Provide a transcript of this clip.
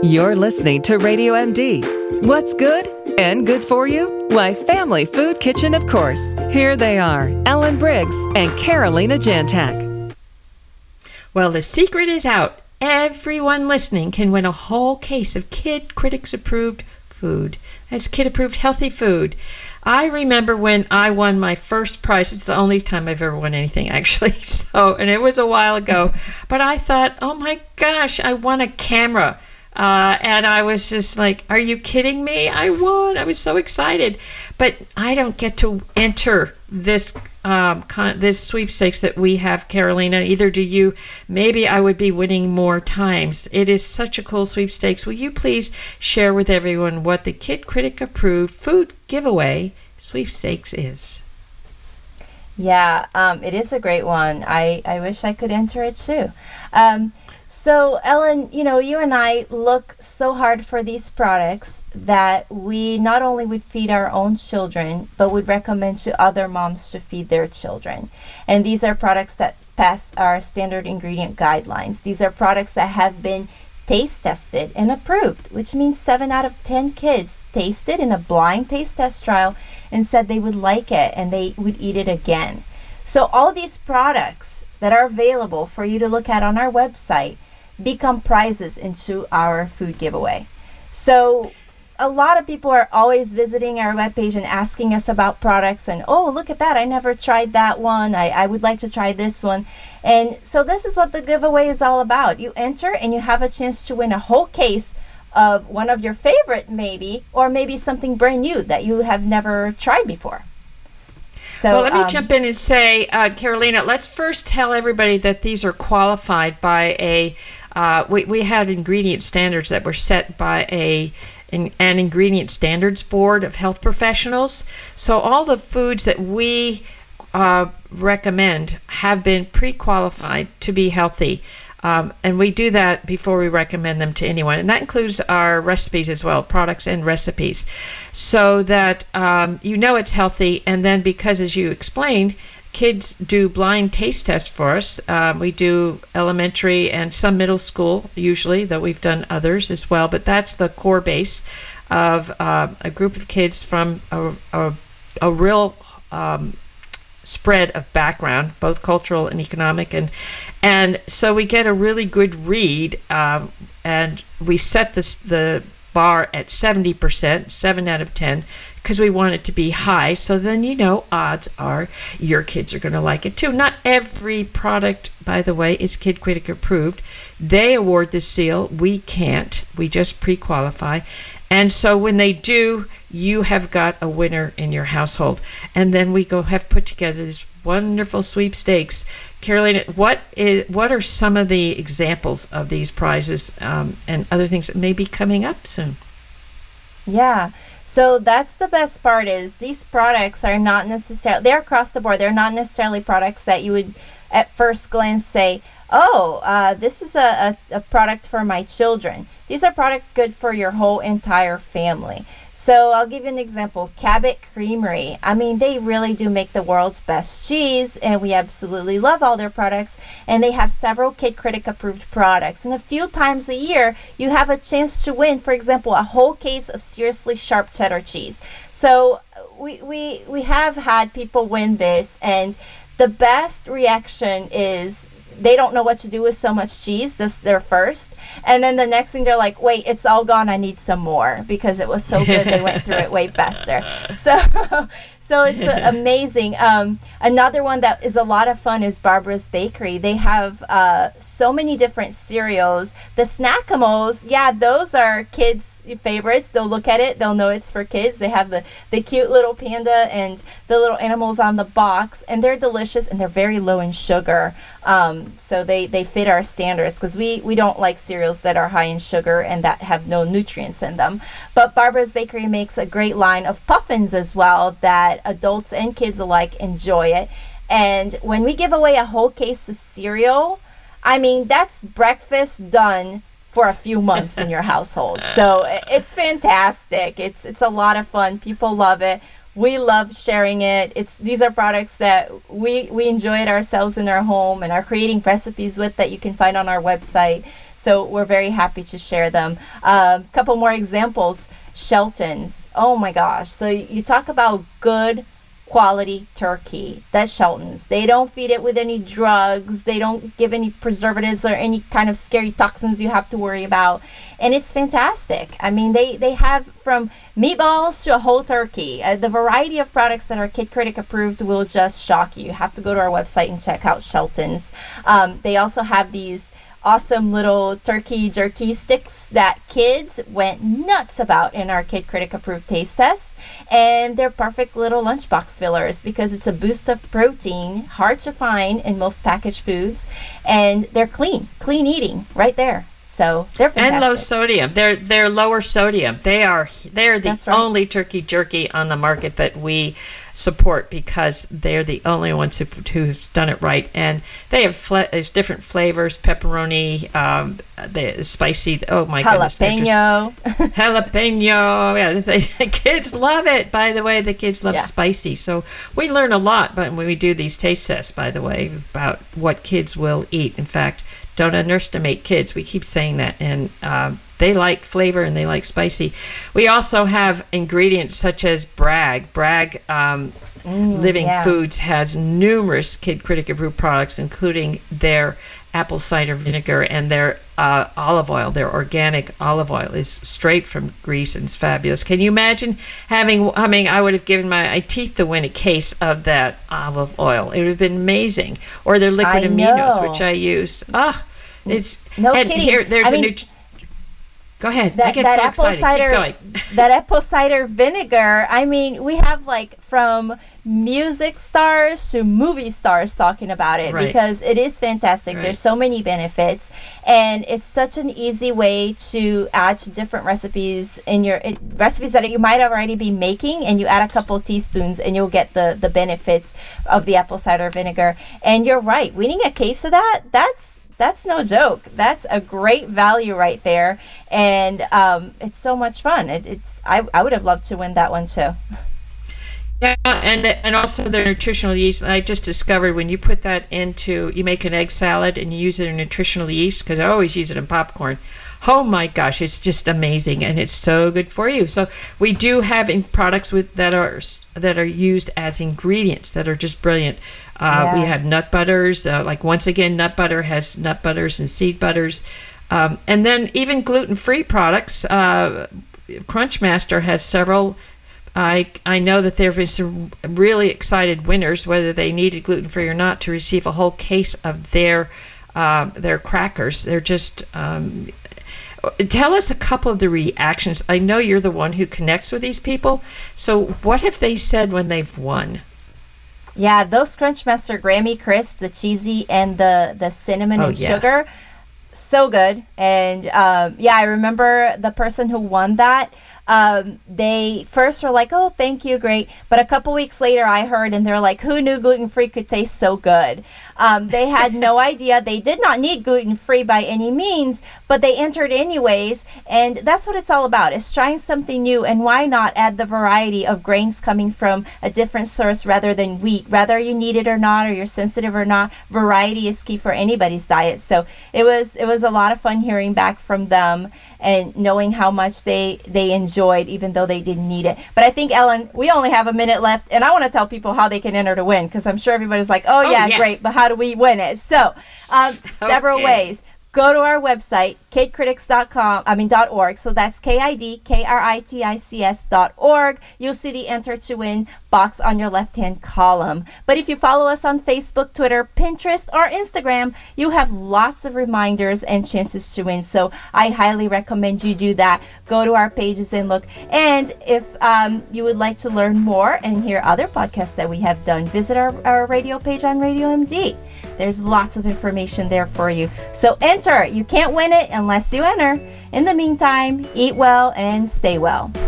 You're listening to Radio MD. What's good and good for you? Why, Family Food Kitchen, of course. Here they are, Ellen Briggs and Carolina Jantak. Well, the secret is out. Everyone listening can win a whole case of Kid Critics Approved food. That's Kid Approved healthy food. I remember when I won my first prize. It's the only time I've ever won anything, actually. And it was a while ago. But I thought, oh my gosh, I won a camera. And I was just like, are you kidding me? I won. I was so excited. But I don't get to enter this this sweepstakes that we have, Carolina. Either do you. Maybe I would be winning more times. It is such a cool sweepstakes. Will you please share with everyone what the Kid Critic Approved Food Giveaway sweepstakes is? Yeah, it is a great one. I wish I could enter it too. So, Ellen, you and I look so hard for these products that we not only would feed our own children, but would recommend to other moms to feed their children. And these are products that pass our standard ingredient guidelines. These are products that have been taste tested and approved, which means 7 out of 10 kids tasted in a blind taste test trial and said they would like it and they would eat it again. So all these products that are available for you to look at on our website become prizes into our food giveaway. So a lot of people are always visiting our webpage and asking us about products and, oh, look at that, I never tried that one, I would like to try this one. And so this is what the giveaway is all about. You enter and you have a chance to win a whole case of one of your favorite maybe, or maybe something brand new that you have never tried before. So, well, let me jump in and say, Carolina, let's first tell everybody that these are qualified by we had ingredient standards that were set by an ingredient standards board of health professionals. So all the foods that we recommend have been pre-qualified to be healthy. And we do that before we recommend them to anyone. And that includes our recipes as well, products and recipes, so that it's healthy. And then because, as you explained, kids do blind taste tests for us. We do elementary and some middle school usually, though we've done others as well. But that's the core base of a group of kids from a real spread of background, both cultural and economic, and so we get a really good read, and we set the bar at 70%, 7 out of 10, because we want it to be high. So then odds are your kids are going to like it too. Not every product, by the way, is Kid Critic approved. They award the seal. We can't. We just pre-qualify. And so when they do, you have got a winner in your household. And then we have put together this wonderful sweepstakes. Carolina, what are some of the examples of these prizes and other things that may be coming up soon? Yeah. So that's the best part, is these products are not necessarily, they're across the board. They're not necessarily products that you would at first glance say, this is a product for my children. These are products good for your whole entire family. So I'll give you an example. Cabot Creamery. I mean, they really do make the world's best cheese, and we absolutely love all their products. And they have several Kid Critic approved products. And a few times a year, you have a chance to win, for example, a whole case of seriously sharp cheddar cheese. So we have had people win this, and the best reaction is they don't know what to do with so much cheese. This their first. And then the next thing they're like, wait, it's all gone. I need some more, because it was so good. They went through it way faster. So it's amazing. Another one that is a lot of fun is Barbara's Bakery. They have so many different cereals. The Snackimals, yeah, those are kids' favorites. They'll look at it. They'll know it's for kids. They have the cute little panda and the little animals on the box, and they're delicious, and they're very low in sugar. So they fit our standards, because we don't like cereals that are high in sugar and that have no nutrients in them. But Barbara's Bakery makes a great line of puffins as well that adults and kids alike enjoy it. And when we give away a whole case of cereal, I mean, that's breakfast done for a few months in your household. So it's fantastic. It's a lot of fun. People love it. We love sharing it. These are products that we enjoy it ourselves in our home and are creating recipes with that you can find on our website. So we're very happy to share them. Couple more examples. Shelton's. Oh my gosh. So you talk about good quality turkey. That's Shelton's. They don't feed it with any drugs. They don't give any preservatives or any kind of scary toxins you have to worry about. And it's fantastic. I mean, they have from meatballs to a whole turkey. The variety of products that are Kid Critic approved will just shock you. You have to go to our website and check out Shelton's. They also have these awesome little turkey jerky sticks that kids went nuts about in our Kid Critic approved taste tests. And they're perfect little lunchbox fillers because it's a boost of protein, hard to find in most packaged foods, and they're clean eating right there. So they're fantastic. And low sodium. They're lower sodium. They're the only turkey jerky on the market that we support because they're the only ones who've done it right. And they have there's different flavors: pepperoni, the spicy. Oh my goodness! Jalapeno. Jalapeno. Yeah, the kids love it. By the way, the kids love spicy. So we learn a lot, but when we do these taste tests, by the way, about what kids will eat. In fact, don't underestimate kids. We keep saying that, and they like flavor and they like spicy. We also have ingredients such as Bragg. Bragg Living Foods has numerous Kid Critic approved products, including their apple cider vinegar and their olive oil. Their organic olive oil is straight from Greece and it's fabulous. Can you imagine I would have given my teeth to win a case of that olive oil. It would have been amazing. Or their liquid aminos, which I use. It's no kidding. Here, there's Go ahead. I get so excited. Keep going. That apple cider vinegar, I mean, we have from music stars to movie stars talking about it because it is fantastic. There's so many benefits, and it's such an easy way to add to different recipes recipes that you might already be making, and you add a couple teaspoons and you'll get the benefits of the apple cider vinegar. And you're right, winning a case of that's no joke. That's a great value right there, and it's so much fun. I would have loved to win that one too. Yeah, and also the nutritional yeast. I just discovered when you put that you make an egg salad and you use it in nutritional yeast, because I always use it in popcorn. Oh my gosh, it's just amazing, and it's so good for you. So we do have products that are used as ingredients that are just brilliant. We have nut butters. Once again, nut butter has nut butters and seed butters, and then even gluten-free products. Crunchmaster has several. I know that there have been some really excited winners, whether they needed gluten-free or not, to receive a whole case of their crackers. They're just. Tell us a couple of the reactions. I know you're the one who connects with these people. So what have they said when they've won? Yeah, those Crunchmaster Grammy Crisp, the cheesy and the cinnamon and sugar, so good. And I remember the person who won that. They first were like, "Oh, thank you, great." But a couple weeks later, I heard, and they're like, "Who knew gluten-free could taste so good?" They had no idea. They did not need gluten-free by any means, but they entered anyways. And that's what it's all about, is trying something new. And why not add the variety of grains coming from a different source rather than wheat? Whether you need it or not, or you're sensitive or not, variety is key for anybody's diet. So it was a lot of fun hearing back from them and knowing how much they enjoyed, even though they didn't need it. But I think, Ellen, we only have a minute left, and I want to tell people how they can enter to win, because I'm sure everybody's like, oh yeah, great, but how do we win it? So several ways. Go to our website, kidcritics.org. So that's KIDKRITICS.org. You'll see the Enter to Win box on your left-hand column. But if you follow us on Facebook, Twitter, Pinterest, or Instagram, you have lots of reminders and chances to win. So I highly recommend you do that. Go to our pages and look. And if you would like to learn more and hear other podcasts that we have done, visit our radio page on Radio MD. There's lots of information there for you. So enter. You can't win it unless you enter. In the meantime, eat well and stay well.